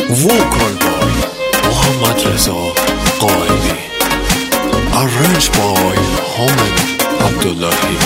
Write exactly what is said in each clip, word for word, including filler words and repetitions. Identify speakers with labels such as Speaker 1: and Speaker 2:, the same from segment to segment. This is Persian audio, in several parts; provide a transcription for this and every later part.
Speaker 1: وکال بای محمد رضا قائمی. Arranged by حامد عبداللهی.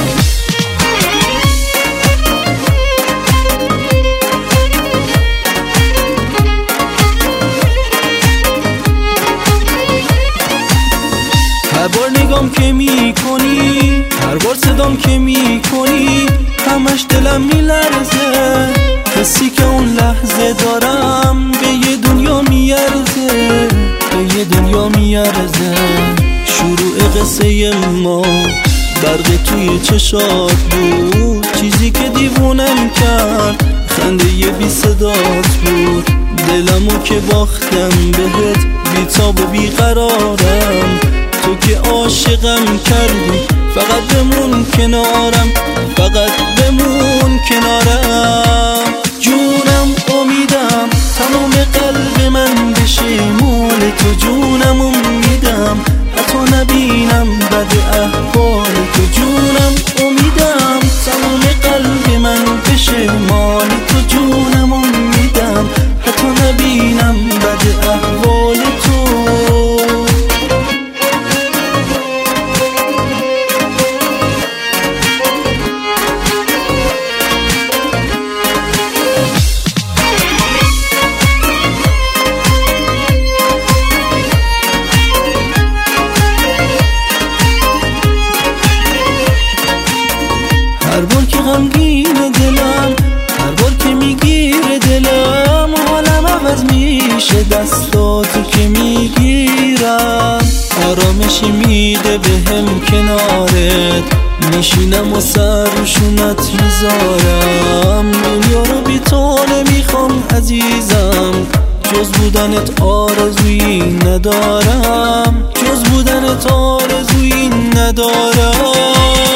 Speaker 2: هر بار نگام که می کنی، هر بار صدام که می کنی، همش دلم می لرزه. حسی که اون لحظه دارم به یه دنیا می ارزه، به یه دنیا می ارزه. شروع قصه ما برق توی چشات بود، چیزی که دیوونم کرد خنده یه بی صدات بود. دلمو که باختم بهت بی تاب و بی قرارم، تو که عاشقم کردی فقط بمون کنارم، فقط بمون کنارم. جونم امیدم تمام قلب من بشه مال تو، جونم امیدم حتی نبینم بد احوال تو. جونم امیدم تمام قلب من بشه مال تو، جونم امیدم حتی نبینم بد احوال تو. هر بار که غمگین دلم، هر بار که میگیره دلم، حالم عوض میشه دستاتو که میگیرم. آرامشی میده بهم کنارت، میشینم و سر روشونت میذارم. دنیا رو بی تو نمیخوام عزیزم، جز بودنت آرزویی ندارم، جز بودنت آرزویی ندارم.